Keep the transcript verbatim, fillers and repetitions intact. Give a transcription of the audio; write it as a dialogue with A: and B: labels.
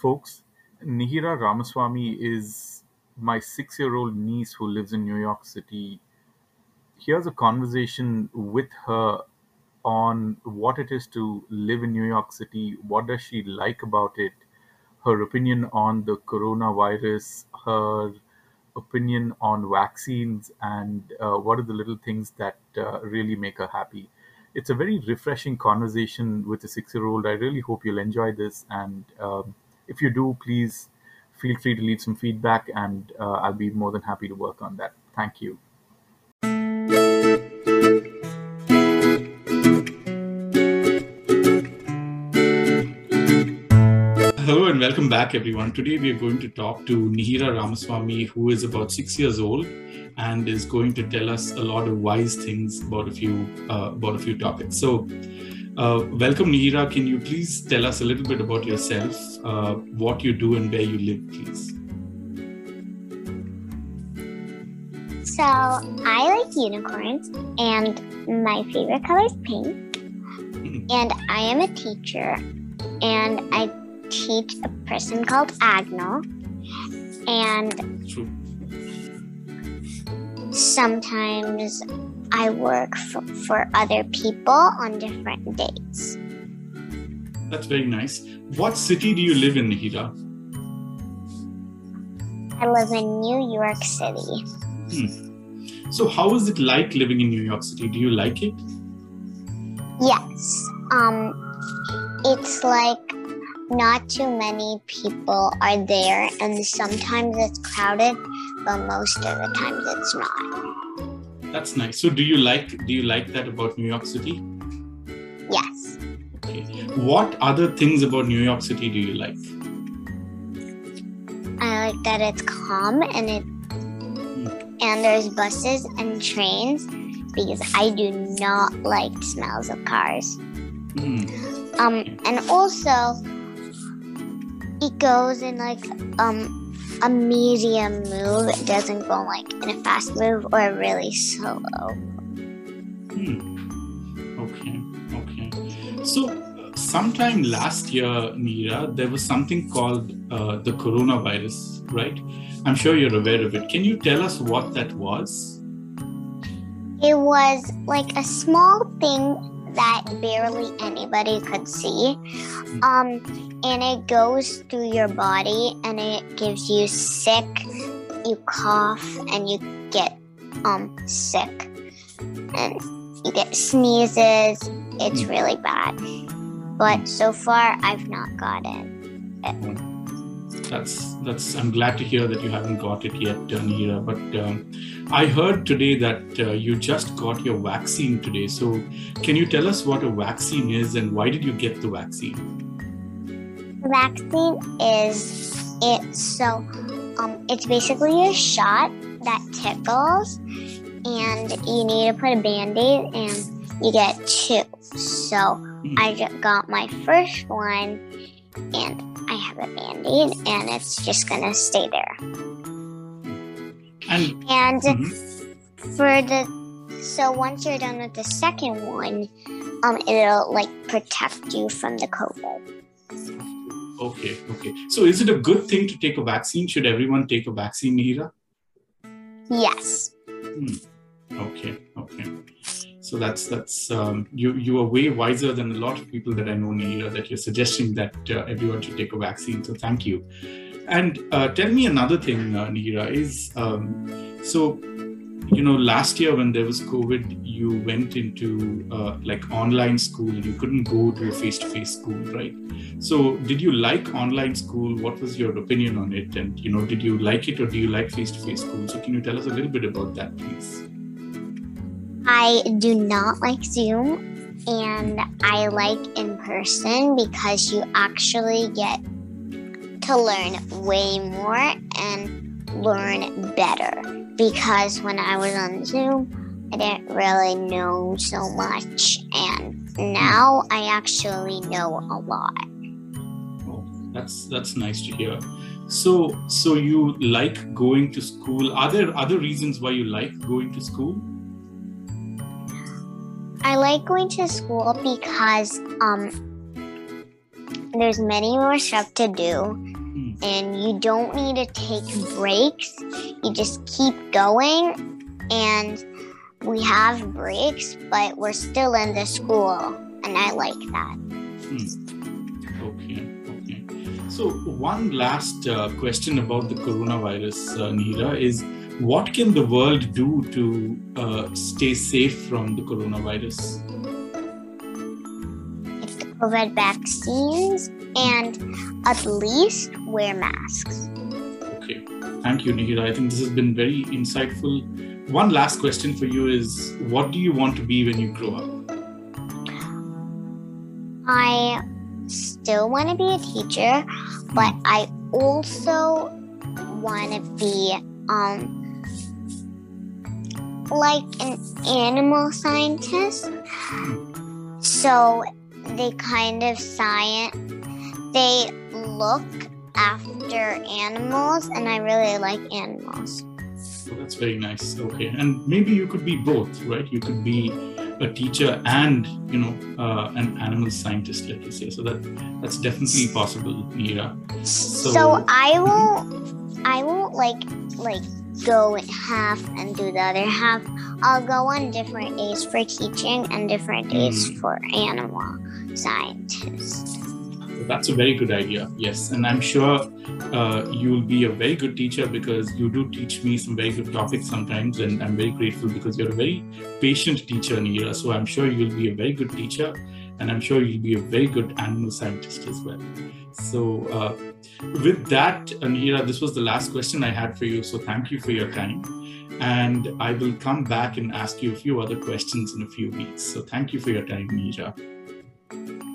A: Folks, Nihira Ramaswamy is my six year old niece who lives in New York City. Here's a conversation with her on what it is to live in New York City, what does she like about it, her opinion on the coronavirus, her opinion on vaccines, and uh, what are the little things that uh, really make her happy. It's a very refreshing conversation with a six year old. I really hope you'll enjoy this. And um, if you do, please feel free to leave some feedback, and uh, I'll be more than happy to work on that. Thank you. Hello and welcome back, everyone. Today we are going to talk to Nihira Ramaswamy, who is about six years old and is going to tell us a lot of wise things about a few uh, about a few topics. So, uh, welcome, Nihira. Can you please tell us a little bit about yourself, uh, what you do, and where you live, please?
B: So I like unicorns, and my favorite color is pink. Mm-hmm. And I am a teacher, and I teach a person called Agnel, and
A: True.
B: sometimes I work for, for other people on different days.
A: That's very nice. What city do you live in, Nihira?
B: I live in New York City.
A: Hmm. So how is it like living in New York City? Do you like it?
B: Yes. Um, it's like not too many people are there, and sometimes it's crowded, but most of the times it's not.
A: That's nice. So do you like do you like that about New York City?
B: Yes.
A: Okay. What other things about New York City do you like?
B: I like that it's calm, and it mm. and there's buses and trains, because I do not like smells of cars. Mm. Um, and also it goes in like um a medium move. It doesn't go like in a fast move or a really slow.
A: Hmm. Okay. Okay. So uh, sometime last year, Nihira, there was something called uh, the coronavirus, right? I'm sure you're aware of it. Can you tell us what that was?
B: It was like a small thing that barely anybody could see. Um, and it goes through your body, and it gives you sick, you cough, and you get um sick. And you get sneezes. It's really bad. But so far, I've not gotten it.
A: That's, that's, I'm glad to hear that you haven't got it yet, Nihira. But um, I heard today that uh, you just got your vaccine today. So can you tell us what a vaccine is and why did you get the vaccine?
B: The vaccine is it so um it's basically a shot that tickles, and you need to put a Band-Aid, and you get two. So mm. I just got my first one, and I have a Band-Aid, and it's just gonna stay there.
A: And,
B: and
A: mm-hmm.
B: for the so once you're done with the second one, um, it'll like protect you from the COVID.
A: Okay, okay. So is it a good thing to take a vaccine? Should everyone take a vaccine, Nihira?
B: Yes.
A: Hmm. Okay, okay. So that's that's um, you you are way wiser than a lot of people that I know, Nihira, that you're suggesting that uh, everyone should take a vaccine. So thank you. And uh, tell me another thing, uh, Nihira, is um, so you know last year when there was COVID, you went into uh, like online school and you couldn't go to a face-to-face school, right? So did you like online school? What was your opinion on it? And you know, did you like it or do you like face-to-face school? So can you tell us a little bit about that, please?
B: I do not like Zoom, and I like in person because you actually get to learn way more and learn better. Because when I was on Zoom, I didn't really know so much, and now I actually know a lot.
A: Oh, that's that's nice to hear. So, so you like going to school? Are there other reasons why you like going to school?
B: I like going to school because um, there's many more stuff to do. and you don't need to take breaks. You just keep going, and we have breaks, but we're still in the school, and I like that.
C: Hmm. Okay, okay. So one last uh, question about the coronavirus, uh, Nihira, is what can the world do to uh, stay safe from the coronavirus?
B: It's the COVID vaccines, and at least wear masks.
C: Okay, thank you, Nihira. I think this has been very insightful. One last question for you is, what do you want to be when you grow up?
B: I still want to be a teacher, but I also want to be um like an animal scientist. So they kind of science, they look after animals, and I really like animals.
C: So that's very nice. Okay, and maybe you could be both, right? You could be a teacher and, you know, uh, an animal scientist, let me say. So that that's definitely possible, Nihira.
B: So, so I won't, I won't like like go in half and do the other half. I'll go on different days for teaching and different days mm. for animal scientists.
C: So that's a very good idea. Yes, and I'm sure uh, you'll be a very good teacher because you do teach me some very good topics sometimes, and I'm very grateful because you're a very patient teacher, Nihira. So I'm sure you'll be a very good teacher, and I'm sure you'll be a very good animal scientist as well. So uh, with that, Nihira, this was the last question I had for you. So thank you for your time. And I will come back and ask you a few other questions in a few weeks. So thank you for your time, Nihira.